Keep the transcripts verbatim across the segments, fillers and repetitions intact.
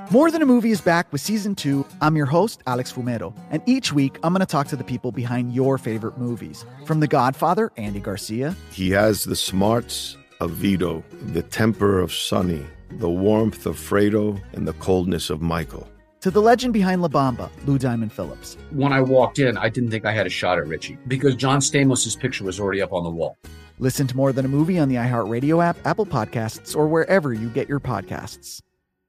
More Than a Movie is back with season two. I'm your host, Alex Fumero, and each week I'm going to talk to the people behind your favorite movies. From The Godfather, Andy Garcia. He has the smarts of Vito, the temper of Sonny, the warmth of Fredo, and the coldness of Michael. To the legend behind La Bamba, Lou Diamond Phillips. When I walked in, I didn't think I had a shot at Richie because John Stamos' picture was already up on the wall. Listen to More Than a Movie on the iHeartRadio app, Apple Podcasts, or wherever you get your podcasts.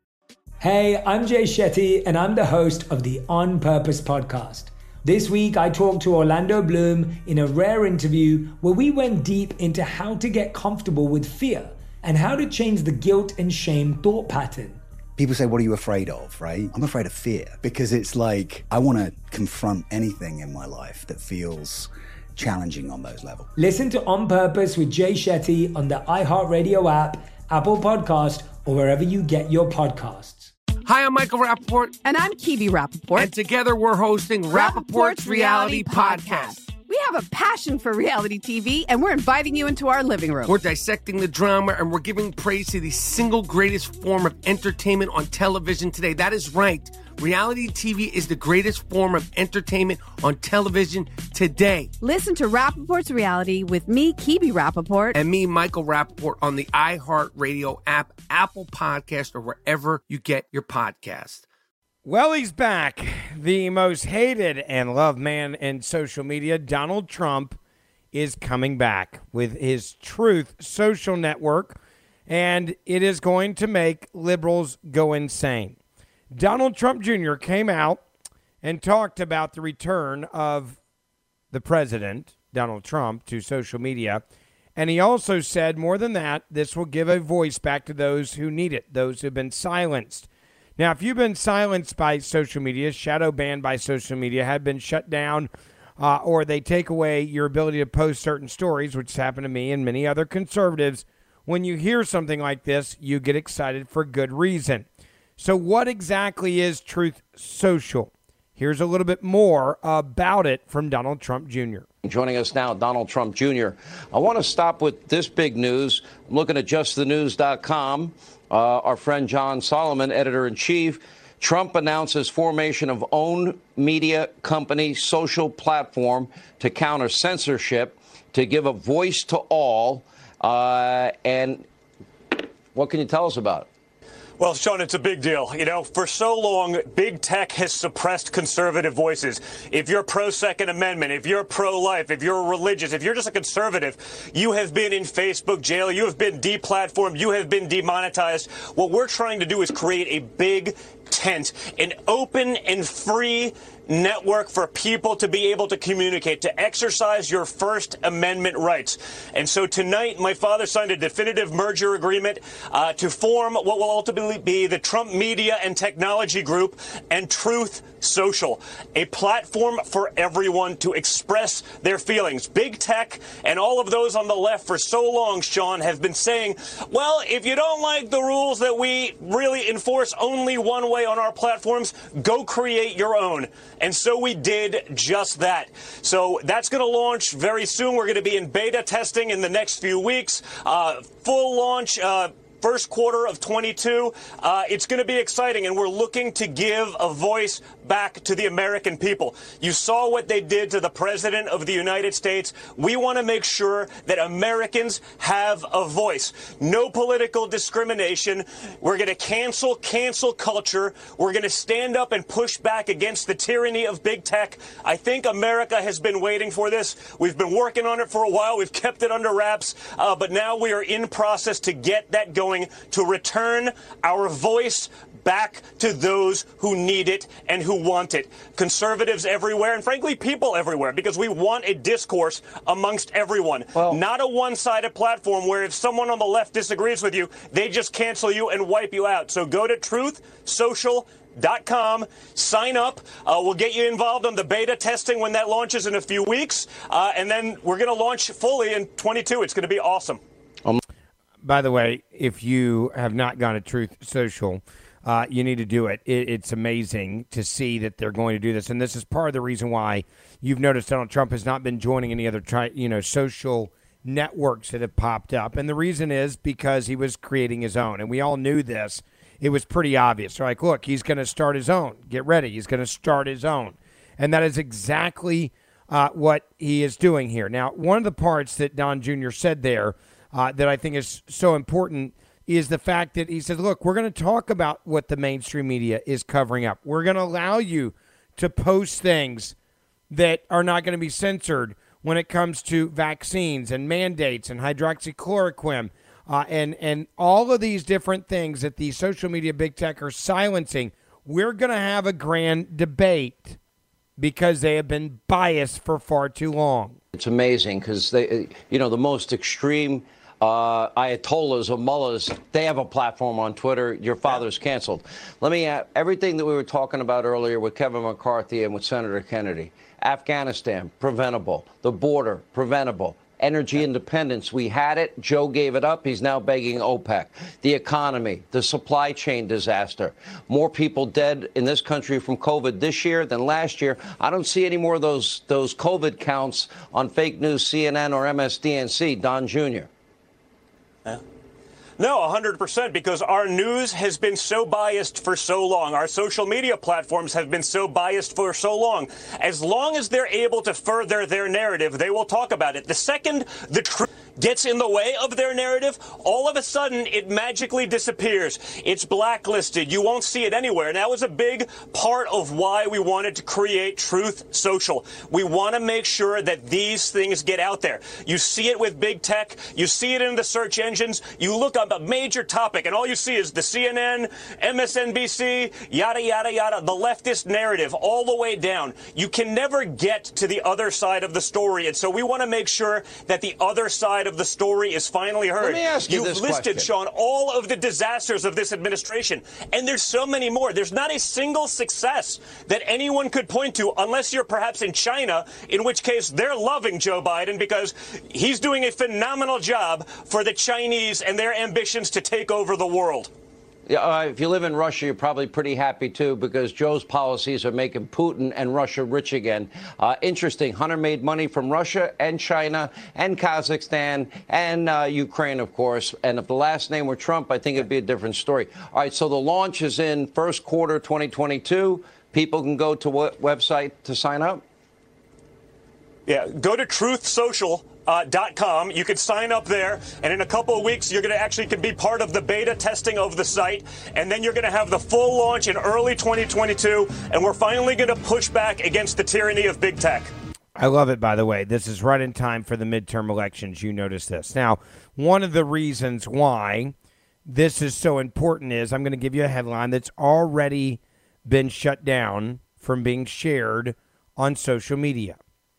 Hey, I'm Jay Shetty, and I'm the host of the On Purpose podcast. This week, I talked to Orlando Bloom in a rare interview where we went deep into how to get comfortable with fear and how to change the guilt and shame thought pattern. People say, what are you afraid of, right? I'm afraid of fear because it's like I want to confront anything in my life that feels challenging on those levels. Listen to On Purpose with Jay Shetty on the iHeartRadio app, Apple Podcast, or wherever you get your podcasts. Hi, I'm Michael Rappaport. And I'm Kibi Rappaport. And together we're hosting Rappaport's Reality Podcast. We have a passion for reality T V, and we're inviting you into our living room. We're dissecting the drama, and we're giving praise to the single greatest form of entertainment on television today. That is right. Reality T V is the greatest form of entertainment on television today. Listen to Rappaport's Reality with me, Kibi Rappaport. And me, Michael Rappaport, on the iHeartRadio app, Apple Podcast, or wherever you get your podcast. Well, he's back. The most hated and loved man in social media, Donald Trump, is coming back with his Truth social network, and it is going to make liberals go insane. Donald Trump Junior came out and talked about the return of the president, Donald Trump, to social media. And he also said, more than that, this will give a voice back to those who need it, those who have been silenced. Now, if you've been silenced by social media, shadow banned by social media, have been shut down, uh, or they take away your ability to post certain stories, which has happened to me and many other conservatives, when you hear something like this, you get excited for good reason. So what exactly is Truth Social? Here's a little bit more about it from Donald Trump Junior Joining us now, Donald Trump Junior I want to stop with this big news. I'm looking at just the news dot com. Uh, our friend John Solomon, editor-in-chief. Trump announces formation of own media company social platform to counter censorship, to give a voice to all. Uh, and what can you tell us about it? Well, Sean, it's a big deal. You know, for so long, big tech has suppressed conservative voices. If you're pro-Second Amendment, if you're pro-life, if you're religious, if you're just a conservative, you have been in Facebook jail, you have been deplatformed, you have been demonetized. What we're trying to do is create a big tent, an open and free network for people to be able to communicate, to exercise your First Amendment rights. And so tonight, my father signed a definitive merger agreement uh, to form what will ultimately be the Trump Media and Technology Group and Truth Social, a platform for everyone to express their feelings. Big tech and all of those on the left for so long, Sean, have been saying, well, if you don't like the rules that we really enforce only one way on our platforms, go create your own. And so we did just that. So that's going to launch very soon. We're going to be in beta testing in the next few weeks. Uh, full launch uh, first quarter of twenty-two. Uh, it's going to be exciting, and we're looking to give a voice back to the American people. You saw what they did to the President of the United States. We want to make sure that Americans have a voice. No political discrimination. We're going to cancel cancel culture. We're going to stand up and push back against the tyranny of big tech. I think America has been waiting for this. We've been working on it for a while. We've kept it under wraps, uh, but now we are in process to get that going, to return our voice back to those who need it and who want it. Conservatives everywhere, and frankly, people everywhere, because we want a discourse amongst everyone. Well, not a one-sided platform where if someone on the left disagrees with you, they just cancel you and wipe you out. So go to truth social dot com, sign up. Uh, we'll get you involved on the beta testing when that launches in a few weeks. Uh, and then we're going to launch fully in twenty-two. It's going to be awesome. Um, by the way, if you have not gone to Truth Social, Uh, you need to do it. it. It's amazing to see that they're going to do this. And this is part of the reason why you've noticed Donald Trump has not been joining any other tri- you know, social networks that have popped up. And the reason is because he was creating his own. And we all knew this. it was pretty obvious. They're like, look, he's going to start his own. Get ready. He's going to start his own. And that is exactly uh, what he is doing here. Now, one of the parts that Don Junior said there uh, that I think is so important is the fact that he says, look, we're going to talk about what the mainstream media is covering up. We're going to allow you to post things that are not going to be censored when it comes to vaccines and mandates and hydroxychloroquine uh, and, and all of these different things that the social media big tech are silencing. We're going to have a grand debate because they have been biased for far too long. It's amazing because they, you know, the most extreme uh, ayatollahs or mullahs, they have a platform on Twitter. Your father's canceled. Let me add everything that we were talking about earlier with Kevin McCarthy and with Senator Kennedy. Afghanistan, preventable. The border, preventable. Energy independence, we had it. Joe gave it up. He's now begging OPEC. The economy, the supply chain disaster. More people dead in this country from COVID this year than last year. I don't see any more of those, those COVID counts on fake news, C N N or M S D N C. Don Junior Yeah. No, one hundred percent, because our news has been so biased for so long. Our social media platforms have been so biased for so long. As long as they're able to further their narrative, they will talk about it. The second the truth gets in the way of their narrative, all of a sudden it magically disappears. It's blacklisted. You won't see it anywhere. And that was a big part of why we wanted to create Truth Social. We want to make sure that these things get out there. You see it with big tech. You see it in the search engines. You look up a major topic, and all you see is the C N N, M S N B C, yada, yada, yada, the leftist narrative all the way down. You can never get to the other side of the story. And so we want to make sure that the other side of the story is finally heard. Let me ask you You've this listed, question. Sean, all of the disasters of this administration, and there's so many more. There's not a single success that anyone could point to, unless you're perhaps in China, in which case they're loving Joe Biden because he's doing a phenomenal job for the Chinese and their ambitions to take over the world. Yeah, uh, if you live in Russia, you're probably pretty happy, too, because Joe's policies are making Putin and Russia rich again. Uh, interesting. Hunter made money from Russia and China and Kazakhstan and uh, Ukraine, of course. And if the last name were Trump, I think it'd be a different story. All right, so the launch is in first quarter twenty twenty-two. People can go to what website to sign up? Yeah, go to truth social dot com. Uh, you can sign up there, and in a couple of weeks, you're going to actually can be part of the beta testing of the site, and then you're going to have the full launch in early twenty twenty-two, and we're finally going to push back against the tyranny of big tech. I love it, by the way. This is right in time for the midterm elections. You notice this. Now, one of the reasons why this is so important is I'm going to give you a headline that's already been shut down from being shared on social media.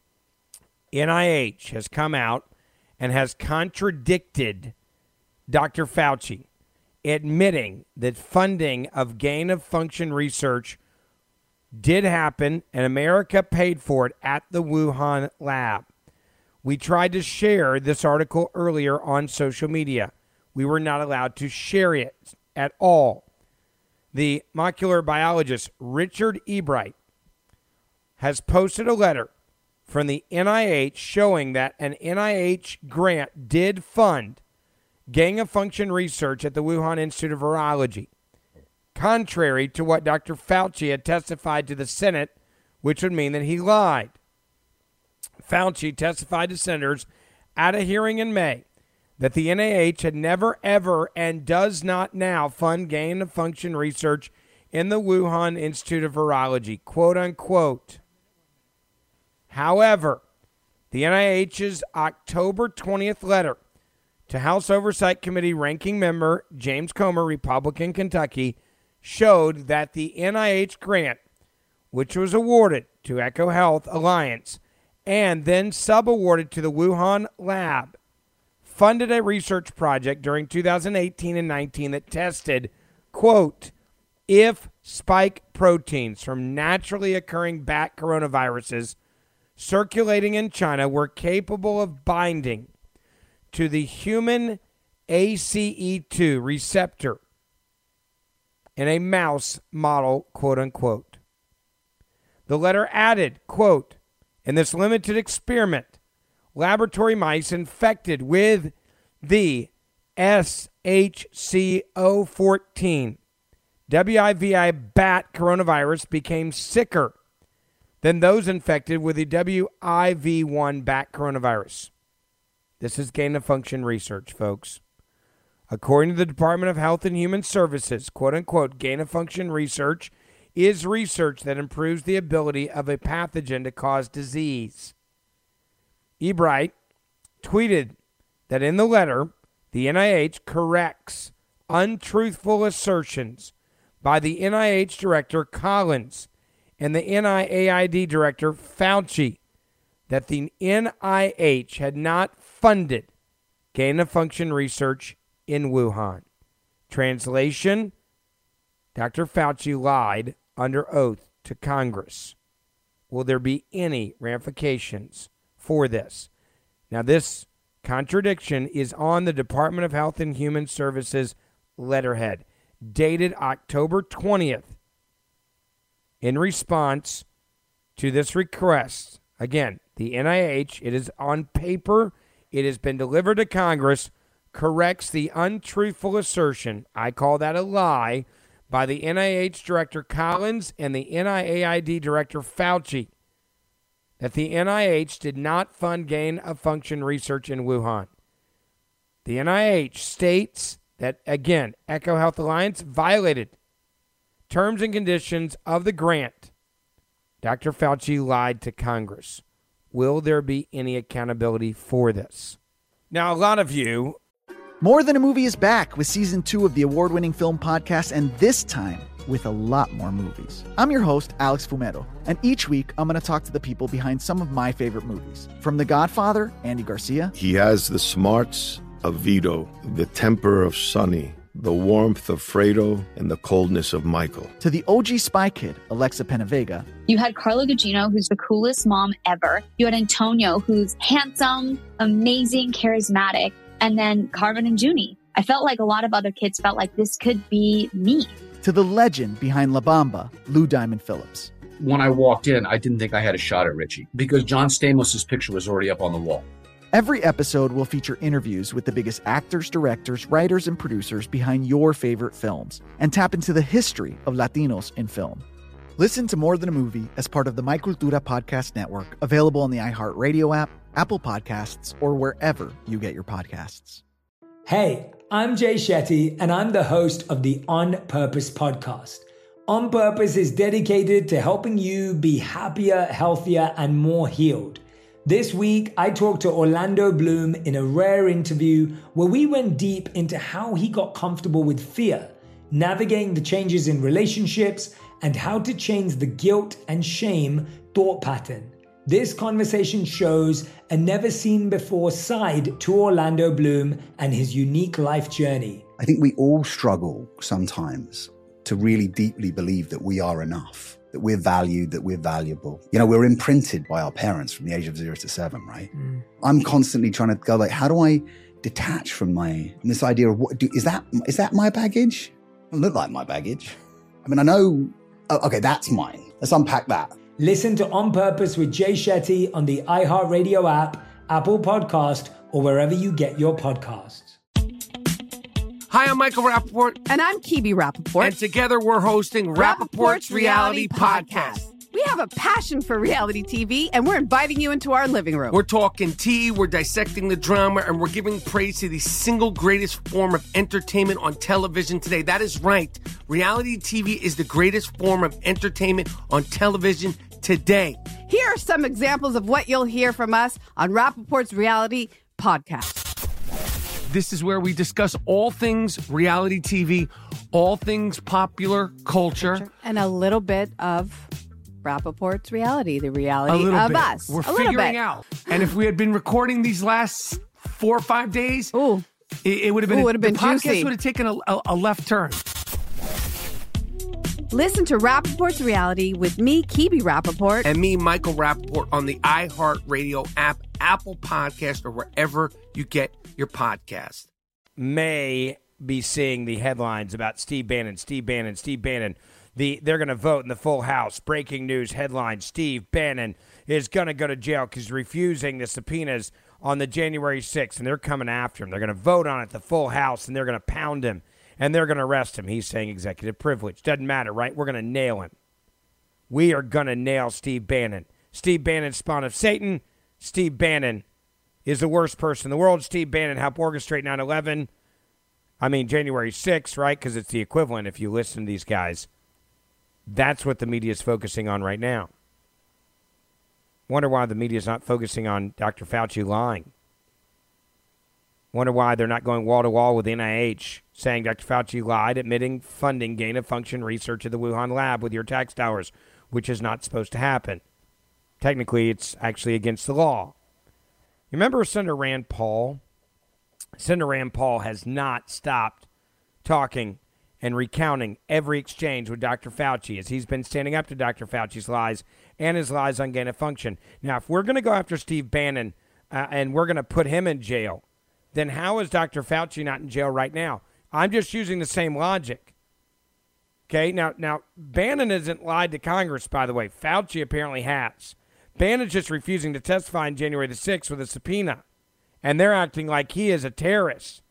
N I H has come out and has contradicted Doctor Fauci, admitting that funding of gain-of-function research did happen and America paid for it at the Wuhan lab. We tried to share this article earlier on social media. We were not allowed to share it at all. The molecular biologist Richard Ebright has posted a letter from the N I H showing that an N I H grant did fund gain-of-function research at the Wuhan Institute of Virology, contrary to what Doctor Fauci had testified to the Senate, which would mean that he lied. Fauci testified to senators at a hearing in May that the N I H had never, ever, and does not now fund gain-of-function research in the Wuhan Institute of Virology, quote unquote. However, the N I H's October twentieth letter to House Oversight Committee ranking member James Comer, Republican, Kentucky, showed that the N I H grant, which was awarded to EcoHealth Alliance and then subawarded to the Wuhan lab, funded a research project during two thousand eighteen and nineteen that tested, quote, if spike proteins from naturally occurring bat coronaviruses circulating in China were capable of binding to the human A C E two receptor in a mouse model, quote unquote. The letter added, quote, in this limited experiment, laboratory mice infected with the S H C O fourteen W I V I bat coronavirus became sicker than those infected with the W I V one bat coronavirus. This is gain-of-function research, folks. According to the Department of Health and Human Services, quote-unquote, gain-of-function research is research that improves the ability of a pathogen to cause disease. Ebright tweeted that in the letter, the N I H corrects untruthful assertions by the N I H Director Collins and the N I A I D Director Fauci that the N I H had not funded gain-of-function research in Wuhan. Translation, Doctor Fauci lied under oath to Congress. Will there be any ramifications for this? Now, this contradiction is on the Department of Health and Human Services letterhead, dated October twentieth. In response to this request, again, the N I H, it is on paper, it has been delivered to Congress, corrects the untruthful assertion, I call that a lie, by the N I H Director Collins and the N I A I D Director Fauci, that the N I H did not fund gain-of-function research in Wuhan. The N I H states that, again, EcoHealth Alliance violated terms and conditions of the grant. Doctor Fauci lied to Congress. Will there be any accountability for this? Now, a lot of you... More Than a Movie is back with season two of the award-winning film podcast, and this time with a lot more movies. I'm your host, Alex Fumero, and each week I'm going to talk to the people behind some of my favorite movies. From The Godfather, Andy Garcia. He has the smarts of Vito, the temper of Sonny, the warmth of Fredo, and the coldness of Michael. To the O G Spy Kid, Alexa Penavega. You had Carla Gugino, who's the coolest mom ever. You had Antonio, who's handsome, amazing, charismatic. And then Carmen and Junie. I felt like a lot of other kids felt like this could be me. To the legend behind La Bamba, Lou Diamond Phillips. When I walked in, I didn't think I had a shot at Richie because John Stamos' picture was already up on the wall. Every episode will feature interviews with the biggest actors, directors, writers, and producers behind your favorite films and tap into the history of Latinos in film. Listen to More Than a Movie as part of the My Cultura Podcast Network, available on the iHeartRadio app, Apple Podcasts, or wherever you get your podcasts. Hey, I'm Jay Shetty, and I'm the host of the On Purpose podcast. On Purpose is dedicated to helping you be happier, healthier, and more healed. This week, I talked to Orlando Bloom in a rare interview where we went deep into how he got comfortable with fear, navigating the changes in relationships, and how to change the guilt and shame thought pattern. This conversation shows a never-seen-before side to Orlando Bloom and his unique life journey. I think we all struggle sometimes to really deeply believe that we are enough, that we're valued, that we're valuable. You know, we're imprinted by our parents from the age of zero to seven, right? Mm. I'm constantly trying to go like, how do I detach from my, from this idea of what, do, is that, is that my baggage? It doesn't look like my baggage. I mean, I know, oh, okay, that's mine. Let's unpack that. Listen to On Purpose with Jay Shetty on the iHeartRadio app, Apple Podcast, or wherever you get your podcasts. Hi, I'm Michael Rappaport. And I'm Kibi Rappaport. And together we're hosting Rappaport's, Rappaport's Reality, Reality Podcast. Podcast. We have a passion for reality T V, and we're inviting you into our living room. We're talking tea, we're dissecting the drama, and we're giving praise to the single greatest form of entertainment on television today. That is right. Reality T V is the greatest form of entertainment on television today. Here are some examples of what you'll hear from us on Rappaport's Reality Podcast. This is where we discuss all things reality T V, all things popular culture. And a little bit of Rappaport's reality, the reality of bit. us. We're a figuring out. And if we had been recording these last four or five days, Ooh. it, it would have been, Ooh, a, been the podcast juicy. would have taken a, a, a left turn. Listen to Rappaport's Reality with me, Kibi Rappaport. And me, Michael Rappaport, on the iHeartRadio app, Apple Podcast, or wherever you get your podcast. May be seeing the headlines about Steve Bannon, Steve Bannon, Steve Bannon. The, they're going to vote in the full House. Breaking news headline, Steve Bannon is going to go to jail because he's refusing the subpoenas on the January sixth, and they're coming after him. They're going to vote on it, the full House, and they're going to pound him. and they're going to arrest him. He's saying executive privilege. Doesn't matter, right? We're going to nail him. We are going to nail Steve Bannon. Steve Bannon, spawn of Satan. Steve Bannon is the worst person in the world. Steve Bannon helped orchestrate nine eleven. I mean, January sixth, right? Because it's the equivalent if you listen to these guys. That's what the media is focusing on right now. Wonder why the media is not focusing on Doctor Fauci lying. Wonder why they're not going wall-to-wall with the N I H, saying Doctor Fauci lied, admitting funding gain-of-function research at the Wuhan lab with your tax dollars, which is not supposed to happen. Technically, it's actually against the law. You remember Senator Rand Paul? Senator Rand Paul has not stopped talking and recounting every exchange with Doctor Fauci as he's been standing up to Doctor Fauci's lies and his lies on gain of function. Now, if we're going to go after Steve Bannon uh, and we're going to put him in jail, then how is Doctor Fauci not in jail right now? I'm just using the same logic. Okay, now, now Bannon hasn't lied to Congress, by the way. Fauci apparently has. Bannon's just refusing to testify on January the sixth with a subpoena, and they're acting like he is a terrorist.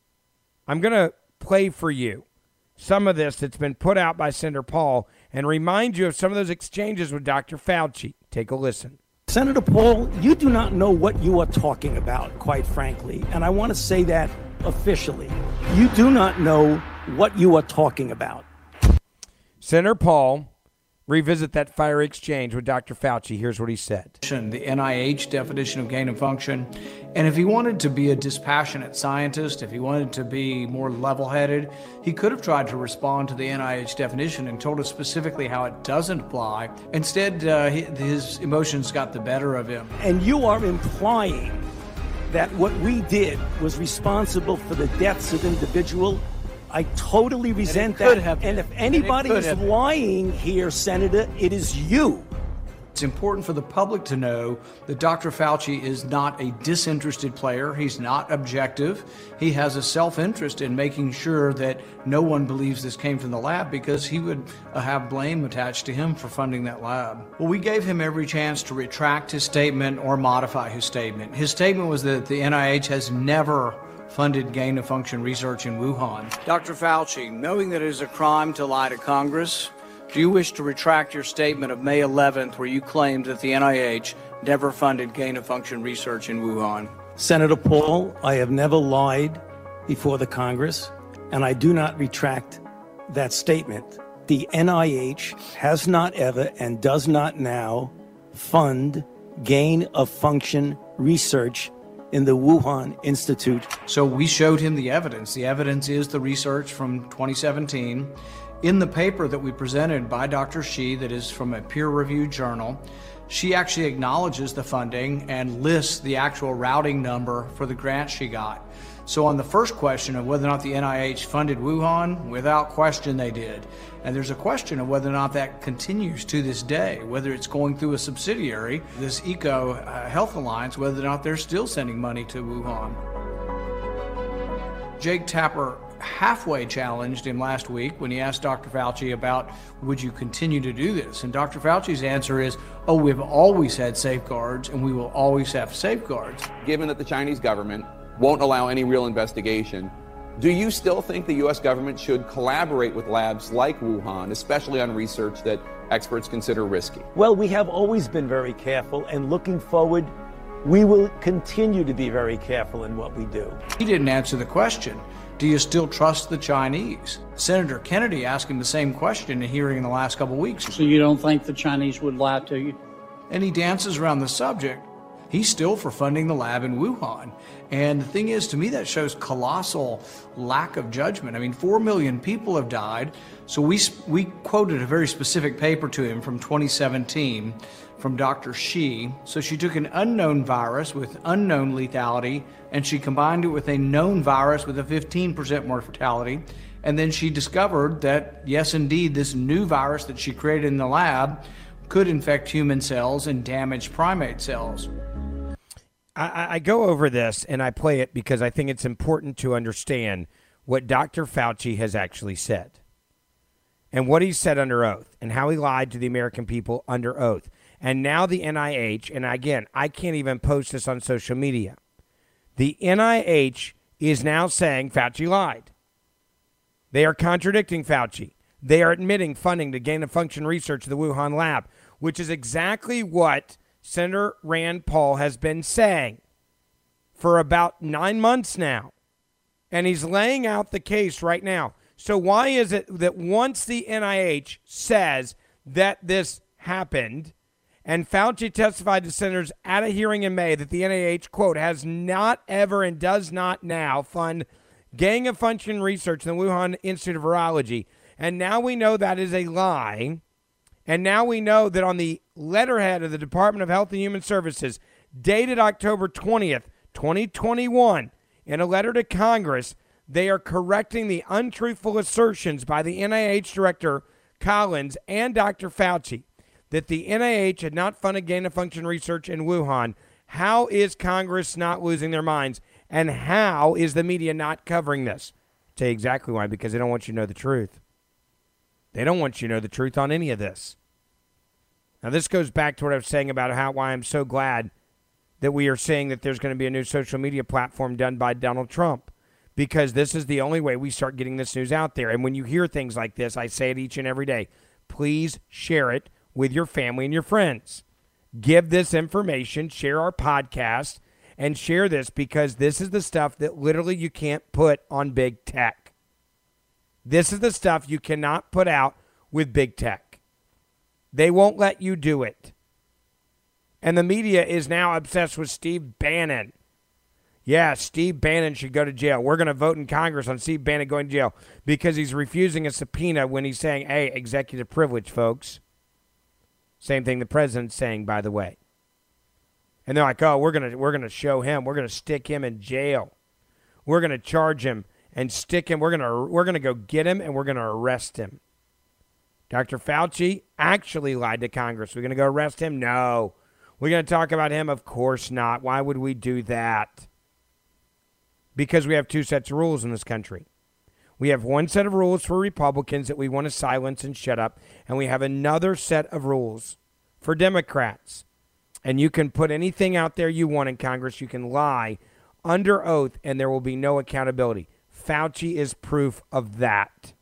I'm going to play for you some of this that's been put out by Senator Paul and remind you of some of those exchanges with Doctor Fauci. Take a listen. Senator Paul, you do not know what you are talking about, quite frankly, and I want to say that officially. You do not know what you are talking about. Senator Paul, revisit that fiery exchange with Doctor Fauci. Here's what he said. The N I H definition of gain of function. And if he wanted to be a dispassionate scientist, if he wanted to be more level-headed, he could have tried to respond to the N I H definition and told us specifically how it doesn't apply. Instead, uh, his emotions got the better of him. And you are implying that what we did was responsible for the deaths of individuals. I totally resent that. Have and if anybody and is have lying here, Senator, it is you. It's important for the public to know that Doctor Fauci is not a disinterested player. He's not objective. He has a self-interest in making sure that no one believes this came from the lab because he would uh, have blame attached to him for funding that lab. Well, we gave him every chance to retract his statement or modify his statement. His statement was that the N I H has never funded gain-of-function research in Wuhan. Doctor Fauci, knowing that it is a crime to lie to Congress, do you wish to retract your statement of May eleventh where you claimed that the N I H never funded gain-of-function research in Wuhan? Senator Paul, I have never lied before the Congress, and I do not retract that statement. The N I H has not ever and does not now fund gain-of-function research in the Wuhan Institute. So we showed him the evidence. The evidence is the research from twenty seventeen. In the paper that we presented by Doctor Shi, that is from a peer-reviewed journal, she actually acknowledges the funding and lists the actual routing number for the grant she got. So on the first question of whether or not the N I H funded Wuhan, without question they did. And there's a question of whether or not that continues to this day, whether it's going through a subsidiary, this Eco uh, Health Alliance, whether or not they're still sending money to Wuhan. Jake Tapper halfway challenged him last week when he asked Doctor Fauci about, would you continue to do this? And Doctor Fauci's answer is, oh, we've always had safeguards and we will always have safeguards. Given that the Chinese government won't allow any real investigation, do you still think the U S government should collaborate with labs like Wuhan, especially on research that experts consider risky? Well, we have always been very careful, and looking forward, we will continue to be very careful in what we do. He didn't answer the question. Do you still trust the Chinese? Senator Kennedy asked him the same question in a hearing in the last couple of weeks. So you don't think the Chinese would lie to you? And he dances around the subject. He's still for funding the lab in Wuhan. And the thing is, to me, that shows colossal lack of judgment. I mean, four million people have died. So we, we quoted a very specific paper to him from twenty seventeen from Doctor Shi. So she took an unknown virus with unknown lethality, and she combined it with a known virus with a fifteen percent mortality. And then she discovered that, yes, indeed, this new virus that she created in the lab could infect human cells and damage primate cells. I, I go over this and I play it because I think it's important to understand what Doctor Fauci has actually said and what he said under oath and how he lied to the American people under oath. And now the N I H, and again, I can't even post this on social media. The N I H is now saying Fauci lied. They are contradicting Fauci. They are admitting funding to gain-of-function research of the Wuhan lab, which is exactly what Senator Rand Paul has been saying for about nine months now. And he's laying out the case right now. So why is it that once the N I H says that this happened, and Fauci testified to senators at a hearing in May that the N I H, quote, has not ever and does not now fund gain-of-function research in the Wuhan Institute of Virology, and now we know that is a lie, and now we know that on the letterhead of the Department of Health and Human Services, dated October twentieth, twenty twenty-one, in a letter to Congress, they are correcting the untruthful assertions by the N I H Director Collins and Doctor Fauci that the N I H had not funded gain-of-function research in Wuhan. How is Congress not losing their minds? And how is the media not covering this? I'll tell you exactly why, because they don't want you to know the truth. They don't want you to know the truth on any of this. Now, this goes back to what I was saying about how why I'm so glad that we are saying that there's going to be a new social media platform done by Donald Trump, because this is the only way we start getting this news out there. And when you hear things like this, I say it each and every day, please share it with your family and your friends. Give this information, share our podcast, and share this, because this is the stuff that literally you can't put on big tech. This is the stuff you cannot put out with big tech. They won't let you do it. And the media is now obsessed with Steve Bannon. Yeah, Steve Bannon should go to jail. We're going to vote in Congress on Steve Bannon going to jail because he's refusing a subpoena when he's saying, hey, executive privilege, folks. Same thing the president's saying, by the way. And they're like, oh, we're going to we're going to show him. We're going to stick him in jail. We're going to charge him and stick him. We're going to we're going to go get him, and we're going to arrest him. Doctor Fauci actually lied to Congress. We're going to go arrest him? No. We're going to talk about him? Of course not. Why would we do that? Because we have two sets of rules in this country. We have one set of rules for Republicans that we want to silence and shut up, and we have another set of rules for Democrats. And you can put anything out there you want in Congress. You can lie under oath, and there will be no accountability. Fauci is proof of that.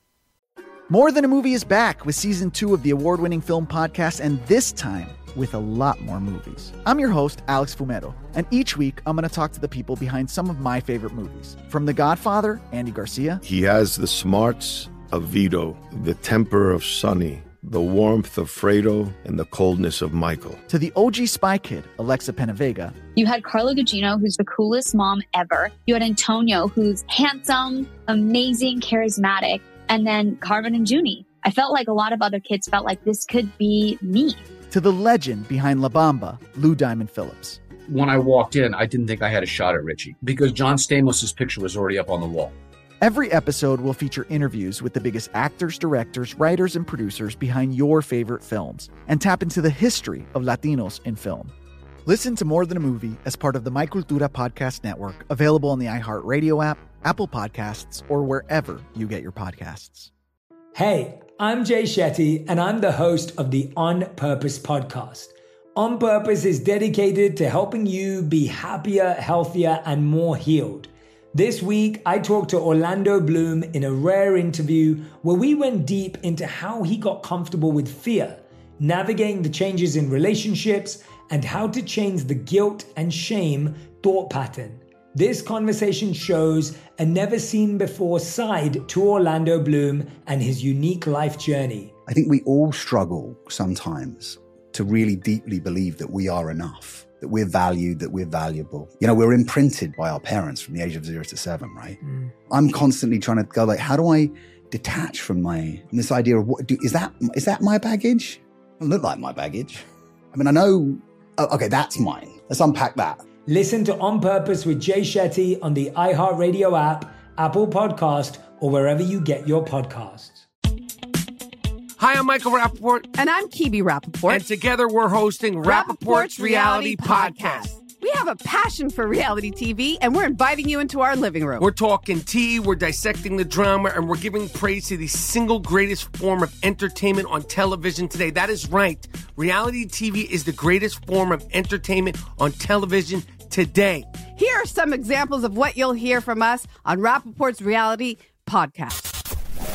More Than a Movie is back with season two of the award-winning film podcast, and this time with a lot more movies. I'm your host, Alex Fumero, and each week I'm going to talk to the people behind some of my favorite movies. From The Godfather, Andy Garcia. He has the smarts of Vito, the temper of Sonny, the warmth of Fredo, and the coldness of Michael. To the O G Spy Kid, Alexa Penavega. You had Carla Gugino, who's the coolest mom ever. You had Antonio, who's handsome, amazing, charismatic. And then Carmen and Junie. I felt like a lot of other kids felt like this could be me. To the legend behind La Bamba, Lou Diamond Phillips. When I walked in, I didn't think I had a shot at Richie because John Stamos' picture was already up on the wall. Every episode will feature interviews with the biggest actors, directors, writers, and producers behind your favorite films and tap into the history of Latinos in film. Listen to More Than a Movie as part of the My Cultura Podcast Network, available on the iHeartRadio app, Apple Podcasts, or wherever you get your podcasts. Hey, I'm Jay Shetty, and I'm the host of the On Purpose podcast. On Purpose is dedicated to helping you be happier, healthier, and more healed. This week, I talked to Orlando Bloom in a rare interview where we went deep into how he got comfortable with fear, navigating the changes in relationships, and how to change the guilt and shame thought pattern. This conversation shows a never-seen-before side to Orlando Bloom and his unique life journey. I think we all struggle sometimes to really deeply believe that we are enough, that we're valued, that we're valuable. You know, we're imprinted by our parents from the age of zero to seven, right? Mm. I'm constantly trying to go like, how do I detach from my, from this idea of what, do, is that, is that my baggage? It doesn't look like my baggage. I mean, I know, oh, okay, that's mine. Let's unpack that. Listen to On Purpose with Jay Shetty on the iHeartRadio app, Apple Podcast, or wherever you get your podcasts. Hi, I'm Michael Rappaport. And I'm Kibi Rappaport. And together we're hosting Rappaport's, Rappaport's Reality, Reality Podcast. Podcast. We have a passion for reality T V, and we're inviting you into our living room. We're talking tea, we're dissecting the drama, and we're giving praise to the single greatest form of entertainment on television today. That is right. Reality T V is the greatest form of entertainment on television today. Here are some examples of what you'll hear from us on Rappaport's Reality Podcast.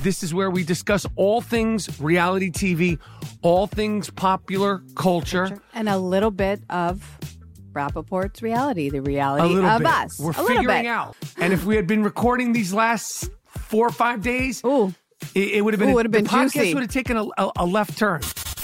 This is where we discuss all things reality T V, all things popular culture. And a little bit of Rappaport's reality, the reality A little of bit. us. We're a little figuring bit. out. And if we had been recording these last four or five days, Ooh. it, it would have been, Ooh, a, would have been the podcast juicy. would have taken a, a, a left turn.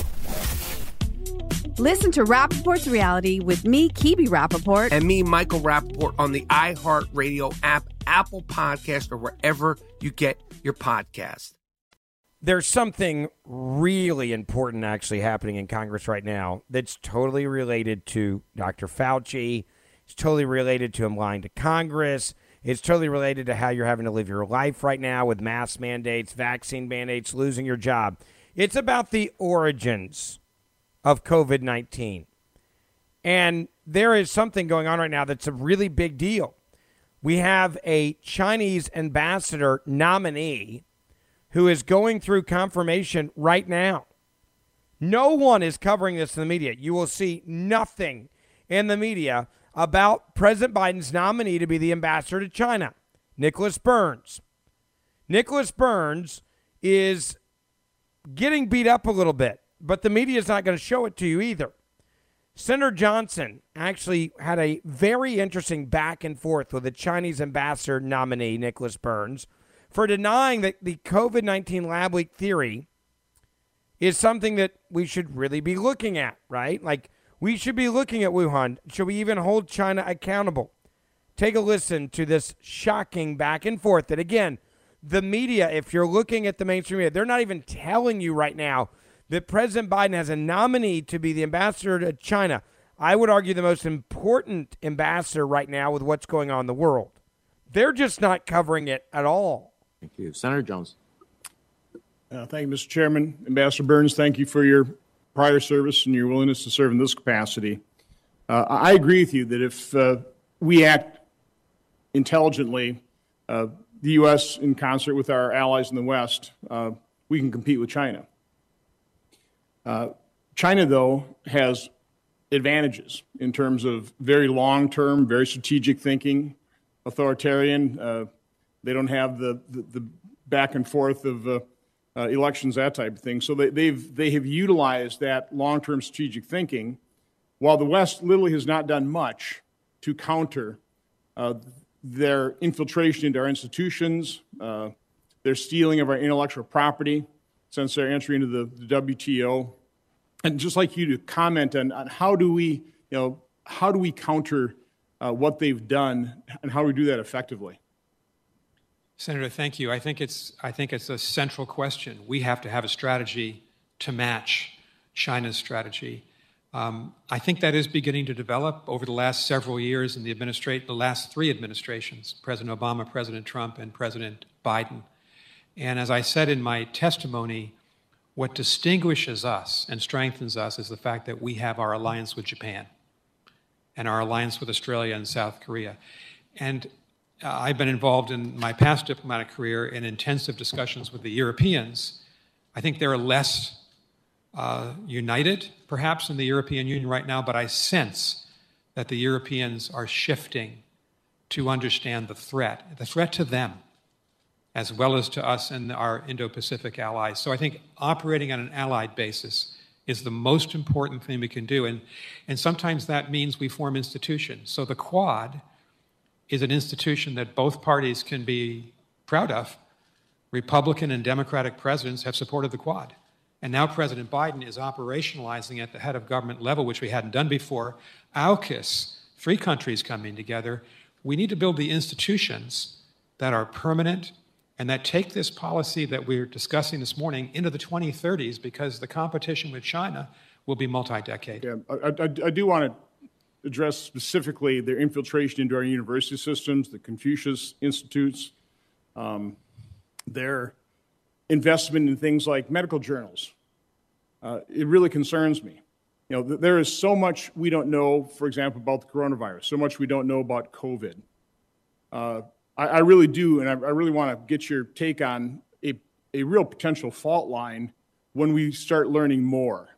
Listen to Rappaport's reality with me, Kibi Rappaport. And me, Michael Rappaport, on the iHeartRadio app, Apple Podcast, or wherever you get your podcast. There's something really important actually happening in Congress right now that's totally related to Doctor Fauci. It's totally related to him lying to Congress. It's totally related to how you're having to live your life right now with mask mandates, vaccine mandates, losing your job. It's about the origins of covid nineteen. And there is something going on right now that's a really big deal. We have a Chinese ambassador nominee who is going through confirmation right now. No one is covering this in the media. You will see nothing in the media about President Biden's nominee to be the ambassador to China, Nicholas Burns. Nicholas Burns is getting beat up a little bit, but the media is not going to show it to you either. Senator Johnson actually had a very interesting back and forth with the Chinese ambassador nominee, Nicholas Burns, for denying that the covid nineteen lab leak theory is something that we should really be looking at, right? Like, we should be looking at Wuhan. Should we even hold China accountable? Take a listen to this shocking back and forth that, again, the media, if you're looking at the mainstream media, they're not even telling you right now that President Biden has a nominee to be the ambassador to China. I would argue the most important ambassador right now with what's going on in the world. They're just not covering it at all. Thank you. Senator Jones. Uh, thank you, Mister Chairman. Ambassador Burns, thank you for your prior service and your willingness to serve in this capacity. Uh, I agree with you that if uh, we act intelligently, uh, the U S in concert with our allies in the West, uh, we can compete with China. Uh, China, though, has advantages in terms of very long-term, very strategic thinking, authoritarian. Uh, they don't have the, the, the back and forth of uh, uh, elections, that type of thing. So they, they've they have utilized that long-term strategic thinking, while the West literally has not done much to counter uh, their infiltration into our institutions, uh, their stealing of our intellectual property since their entry into the, the W T O. And just like you to comment on, on how do we, you know, how do we counter uh, what they've done and how do we do that effectively? Senator, thank you. I think it's I think it's a central question. We have to have a strategy to match China's strategy. Um, I think that is beginning to develop over the last several years in the administrate the last three administrations: President Obama, President Trump, and President Biden. And as I said in my testimony, what distinguishes us and strengthens us is the fact that we have our alliance with Japan and our alliance with Australia and South Korea. And uh, I've been involved in my past diplomatic career in intensive discussions with the Europeans. I think they're less uh, united, perhaps, in the European Union right now, but I sense that the Europeans are shifting to understand the threat, the threat to them, as well as to us and our Indo-Pacific allies. So I think operating on an allied basis is the most important thing we can do. And, and sometimes that means we form institutions. So the Quad is an institution that both parties can be proud of. Republican and Democratic presidents have supported the Quad. And now President Biden is operationalizing at the head of government level, which we hadn't done before. AUKUS, three countries coming together. We need to build the institutions that are permanent and that take this policy that we're discussing this morning into the twenty thirties, because the competition with China will be multi-decade. Yeah, I, I, I do want to address specifically their infiltration into our university systems, the Confucius Institutes, um, their investment in things like medical journals. Uh, it really concerns me. You know, th- there is so much we don't know, for example, about the coronavirus, so much we don't know about COVID. Uh, I, I really do, and I, I really want to get your take on a, a real potential fault line when we start learning more.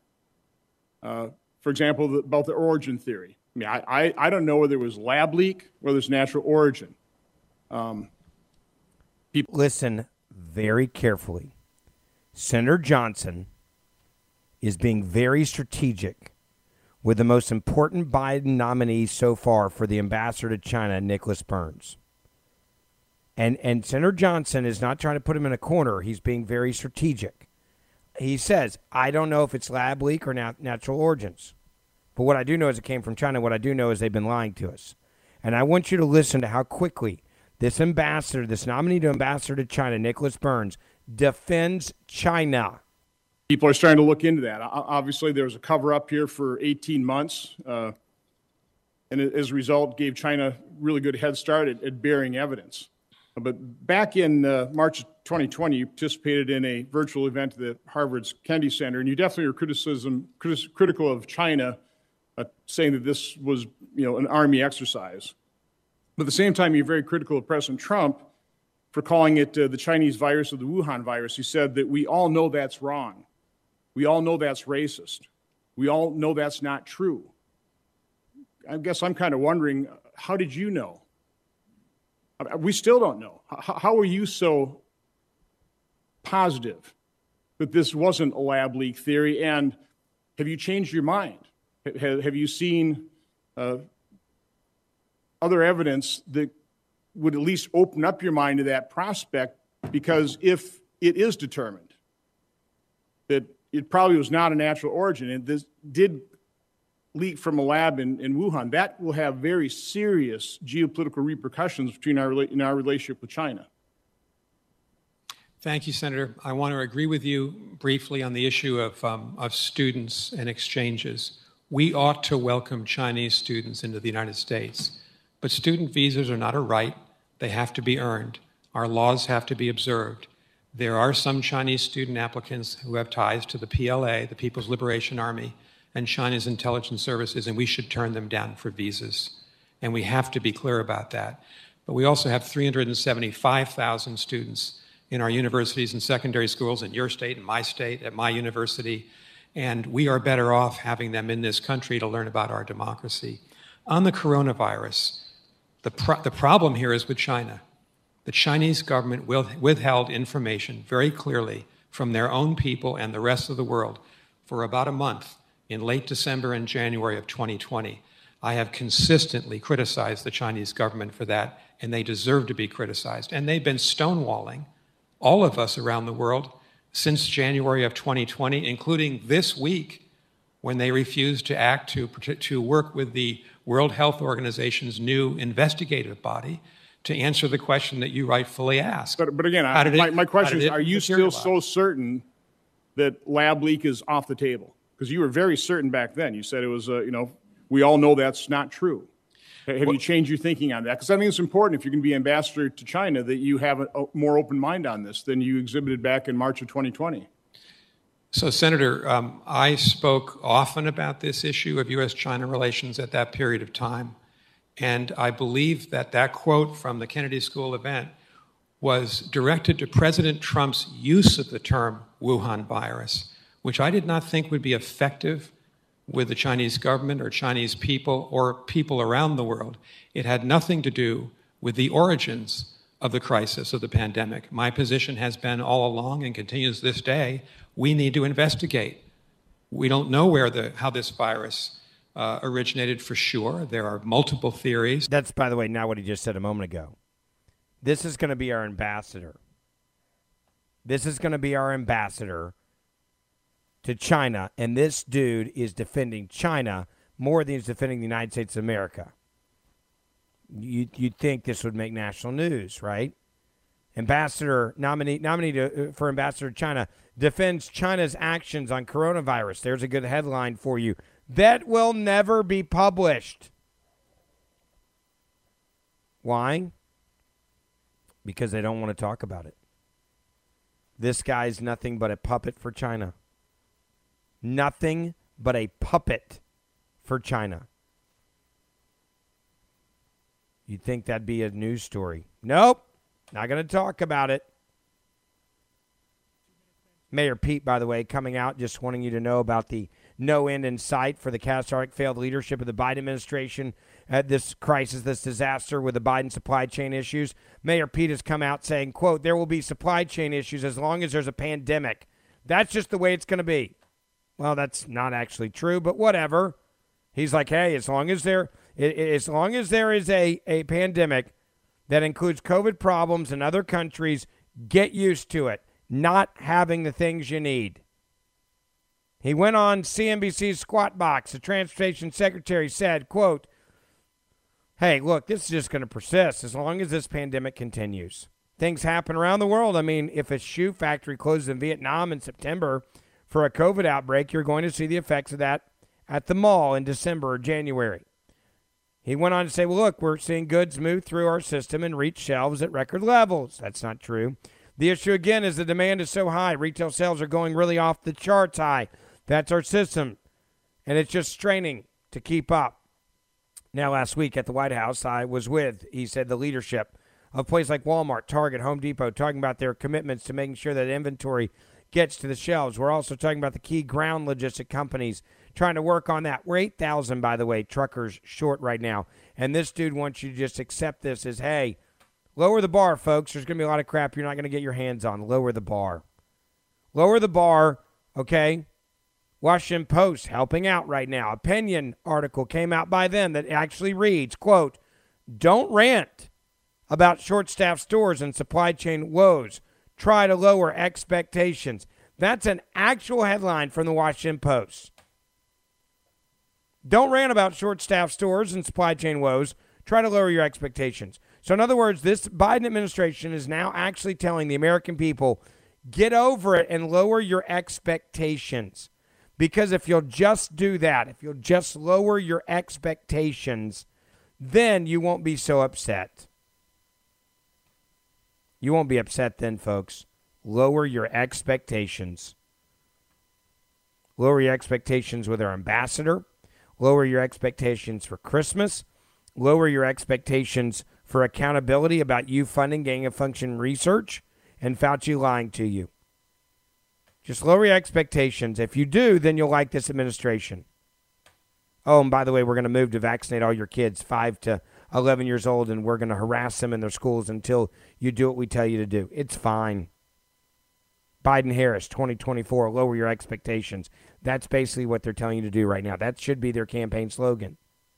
Uh, for example, the, about the origin theory. I mean, I, I, I don't know whether it was lab leak or there's natural origin. Um, people Listen, very carefully. Senator Johnson is being very strategic with the most important Biden nominee so far for the ambassador to China, Nicholas Burns. And and Senator Johnson is not trying to put him in a corner. He's being very strategic. He says, I don't know if it's lab leak or nat- natural origins. But what I do know is it came from China. What I do know is they've been lying to us. And I want you to listen to how quickly this ambassador, this nominee to ambassador to China, Nicholas Burns, defends China. People are starting to look into that. Obviously, there was a cover-up here for eighteen months. Uh, and as a result, gave China really good head start at, at bearing evidence. But back in uh, March twenty twenty, you participated in a virtual event at the Harvard's Kennedy Center, and you definitely were criticism, critis- critical of China, uh, saying that this was, you know, an army exercise. But at the same time, you're very critical of President Trump for calling it uh, the Chinese virus or the Wuhan virus. He said that we all know that's wrong. We all know that's racist. We all know that's not true. I guess I'm kind of wondering, how did you know? We still don't know. How are you so positive that this wasn't a lab leak theory? And have you changed your mind? Have you seen uh, other evidence that would at least open up your mind to that prospect? Because if it is determined that it probably was not a natural origin and this did leak from a lab in, in Wuhan, that will have very serious geopolitical repercussions between our, in our relationship with China. Thank you, Senator. I want to agree with you briefly on the issue of, um, of students and exchanges. We ought to welcome Chinese students into the United States, but student visas are not a right. They have to be earned. Our laws have to be observed. There are some Chinese student applicants who have ties to the P L A, the People's Liberation Army, and China's intelligence services, and we should turn them down for visas. And we have to be clear about that. But we also have three hundred seventy-five thousand students in our universities and secondary schools in your state, in my state, at my university, and we are better off having them in this country to learn about our democracy. On the coronavirus, the, pro- the problem here is with China. The Chinese government will- withheld information very clearly from their own people and the rest of the world for about a month in late December and January of twenty twenty. I have consistently criticized the Chinese government for that, and they deserve to be criticized. And they've been stonewalling all of us around the world since January of twenty twenty, including this week when they refused to act to, to work with the World Health Organization's new investigative body to answer the question that you rightfully asked. But, but again, I, my, my question is, are you still so certain that lab leak is off the table? Because you were very certain back then. You said it was, uh, you know, we all know that's not true. Have well, you changed your thinking on that? Because I think it's important if you're going to be ambassador to China that you have a, a more open mind on this than you exhibited back in March of twenty twenty. So, Senator, um, I spoke often about this issue of U S China relations at that period of time. And I believe that that quote from the Kennedy School event was directed to President Trump's use of the term Wuhan virus, which I did not think would be effective with the Chinese government or Chinese people or people around the world. It had nothing to do with the origins of the crisis of the pandemic. My position has been all along and continues this day, we need to investigate. We don't know where the how this virus uh, originated for sure. There are multiple theories. That's, by the way, not what he just said a moment ago. This is going to be our ambassador. This is going to be our ambassador to China, and this dude is defending China more than he's defending the United States of America. You, you'd think this would make national news, right? Ambassador, nominee, nominee to, for ambassador to China defends China's actions on coronavirus. There's a good headline for you. That will never be published. Why? Because they don't want to talk about it. This guy's nothing but a puppet for China. Nothing but a puppet for China. You'd think that'd be a news story. Nope. Not going to talk about it. Mayor Pete, by the way, coming out just wanting you to know about the no end in sight for the catastrophic failed leadership of the Biden administration at this crisis, this disaster with the Biden supply chain issues. Mayor Pete has come out saying, quote, there will be supply chain issues as long as there's a pandemic. That's just the way it's going to be. Well, that's not actually true, but whatever. He's like, hey, as long as there, as long as there is a, a pandemic that includes COVID problems in other countries, get used to it. Not having the things you need. He went on C N B C's Squat Box. The transportation secretary said, quote, hey, look, this is just going to persist as long as this pandemic continues. Things happen around the world. I mean, if a shoe factory closes in Vietnam in September for a COVID outbreak, you're going to see the effects of that at the mall in December or January. He went on to say, well, look, we're seeing goods move through our system and reach shelves at record levels. That's not true. The issue, again, is the demand is so high. Retail sales are going really off the charts high. That's our system, and it's just straining to keep up. Now, last week at the White House, I was with, he said, the leadership of places like Walmart, Target, Home Depot, talking about their commitments to making sure that inventory gets to the shelves. We're also talking about the key ground logistic companies trying to work on that. We're eight thousand, by the way, truckers short right now, and this dude wants you to just accept this as, hey, lower the bar, folks. There's going to be a lot of crap you're not going to get your hands on. Lower the bar. Lower the bar, okay? Washington Post helping out right now. Opinion article came out by them that actually reads, quote, don't rant about short-staffed stores and supply chain woes. Try to lower expectations. That's an actual headline from the Washington Post. Don't rant about short-staffed stores and supply chain woes. Try to lower your expectations. So in other words, this Biden administration is now actually telling the American people, get over it and lower your expectations. Because if you'll just do that, if you'll just lower your expectations, then you won't be so upset. You won't be upset then, folks. Lower your expectations. Lower your expectations with our ambassador. Lower your expectations for Christmas. Lower your expectations for accountability about you funding gain-of-function research and Fauci lying to you. Just lower your expectations. If you do, then you'll like this administration. Oh, and by the way, we're going to move to vaccinate all your kids five to eleven years old, and we're going to harass them in their schools until you do what we tell you to do. It's fine. Biden-Harris, twenty twenty-four, lower your expectations. That's basically what they're telling you to do right now. That should be their campaign slogan.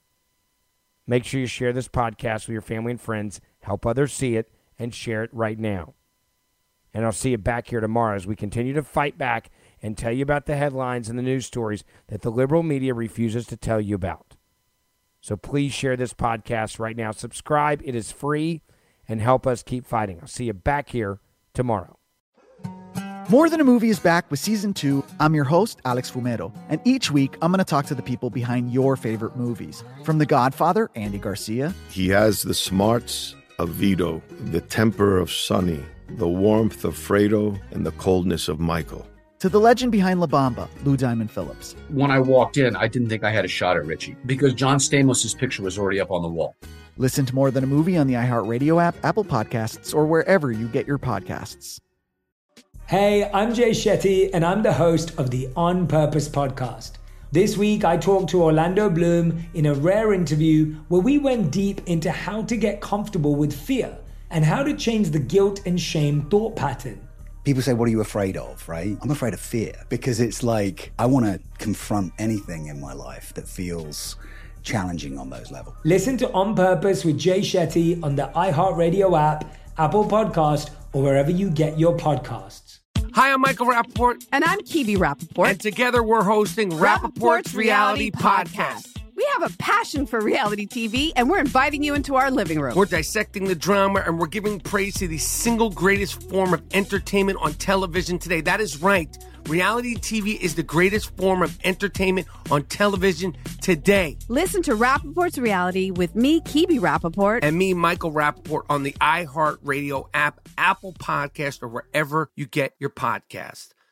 Make sure you share this podcast with your family and friends. Help others see it and share it right now. And I'll see you back here tomorrow as we continue to fight back and tell you about the headlines and the news stories that the liberal media refuses to tell you about. So please share this podcast right now. Subscribe. It is free, and help us keep fighting. I'll see you back here tomorrow. More Than a Movie is back with Season two. I'm your host, Alex Fumero, and each week I'm going to talk to the people behind your favorite movies. From The Godfather, Andy Garcia. He has the smarts of Vito, the temper of Sonny, the warmth of Fredo, and the coldness of Michael. To the legend behind La Bamba, Lou Diamond Phillips. When I walked in, I didn't think I had a shot at Richie because John Stamos' picture was already up on the wall. Listen to More Than a Movie on the iHeartRadio app, Apple Podcasts, or wherever you get your podcasts. Hey, I'm Jay Shetty, and I'm the host of the On Purpose podcast. This week, I talked to Orlando Bloom in a rare interview where we went deep into how to get comfortable with fear and how to change the guilt and shame thought pattern. People say, what are you afraid of, right? I'm afraid of fear because it's like I want to confront anything in my life that feels challenging on those levels. Listen to On Purpose with Jay Shetty on the iHeartRadio app, Apple Podcast, or wherever you get your podcasts. Hi, I'm Michael Rappaport. And I'm Kibi Rappaport. And together we're hosting Rappaport's Reality Podcast. We have a passion for reality T V, and we're inviting you into our living room. We're dissecting the drama, and we're giving praise to the single greatest form of entertainment on television today. That is right. Reality T V is the greatest form of entertainment on television today. Listen to Rappaport's Reality with me, Kibi Rappaport. And me, Michael Rappaport, on the iHeartRadio app, Apple Podcast, or wherever you get your podcast.